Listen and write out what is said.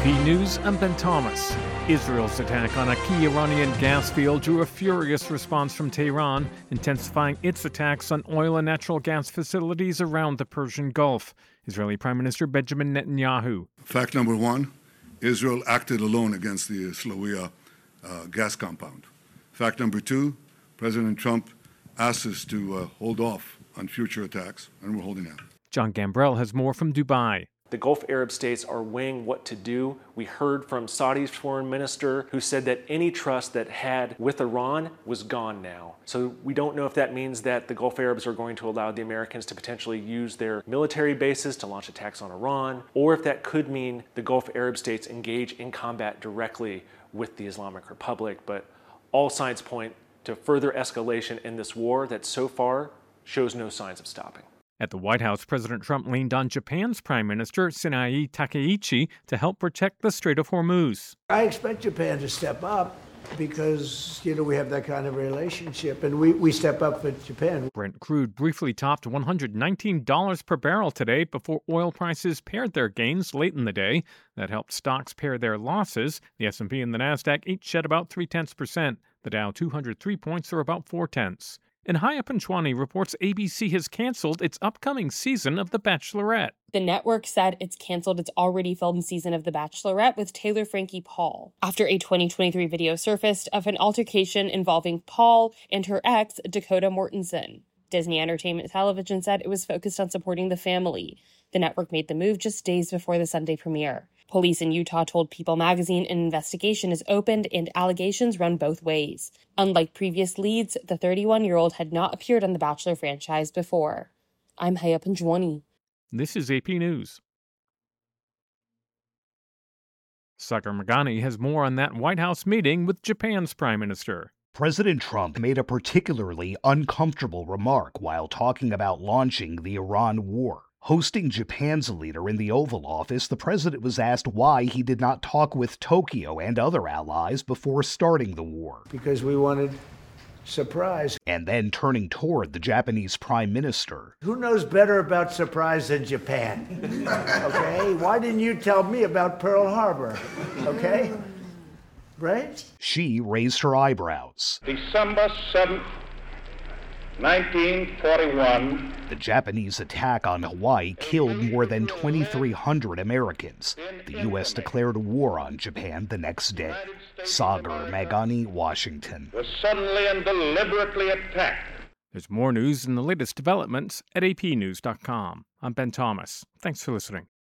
News, I'm Ben Thomas. Israel's attack on a key Iranian gas field drew a furious response from Tehran, intensifying its attacks on oil and natural gas facilities around the Persian Gulf. Israeli Prime Minister Benjamin Netanyahu. Fact number one, Israel acted alone against the Slawiya gas compound. Fact number two, President Trump asked us to hold off on future attacks, and we're holding out. John Gambrell has more from Dubai. The Gulf Arab states are weighing what to do. We heard from Saudi's foreign minister who said that any trust that had with Iran was gone now. So we don't know if that means that the Gulf Arabs are going to allow the Americans to potentially use their military bases to launch attacks on Iran, or if that could mean the Gulf Arab states engage in combat directly with the Islamic Republic. But all signs point to further escalation in this war that so far shows no signs of stopping. At the White House, President Trump leaned on Japan's Prime Minister Shinai Takaichi to help protect the Strait of Hormuz. I expect Japan to step up because, we have that kind of relationship, and we step up for Japan. Brent crude briefly topped $119 per barrel today before oil prices paired their gains late in the day. That helped stocks pair their losses. The S&P and the Nasdaq each shed about 0.3%. The Dow 203 points or about 0.4. And Haya Panchwani reports ABC has canceled its upcoming season of The Bachelorette. The network said it's canceled its already filmed season of The Bachelorette with Taylor Frankie Paul after a 2023 video surfaced of an altercation involving Paul and her ex, Dakota Mortensen. Disney Entertainment Television said it was focused on supporting the family. The network made the move just days before the Sunday premiere. Police in Utah told People magazine an investigation is opened and allegations run both ways. Unlike previous leads, the 31-year-old had not appeared on the Bachelor franchise before. I'm Haya Panjwani. This is AP News. Sagar Meghani has more on that White House meeting with Japan's Prime Minister. President Trump made a particularly uncomfortable remark while talking about launching the Iran war. Hosting Japan's leader in the Oval Office, the president was asked why he did not talk with Tokyo and other allies before starting the war. Because we wanted surprise. And then turning toward the Japanese prime minister. Who knows better about surprise than Japan? Okay? Why didn't you tell me about Pearl Harbor? Okay? Right? She raised her eyebrows. December 7th, 1941. The Japanese attack on Hawaii killed more than 2,300 Americans. The U.S. declared war on Japan the next day. Sagar Meghani, Washington. Was suddenly and deliberately attacked. There's more news and the latest developments at apnews.com. I'm Ben Thomas. Thanks for listening.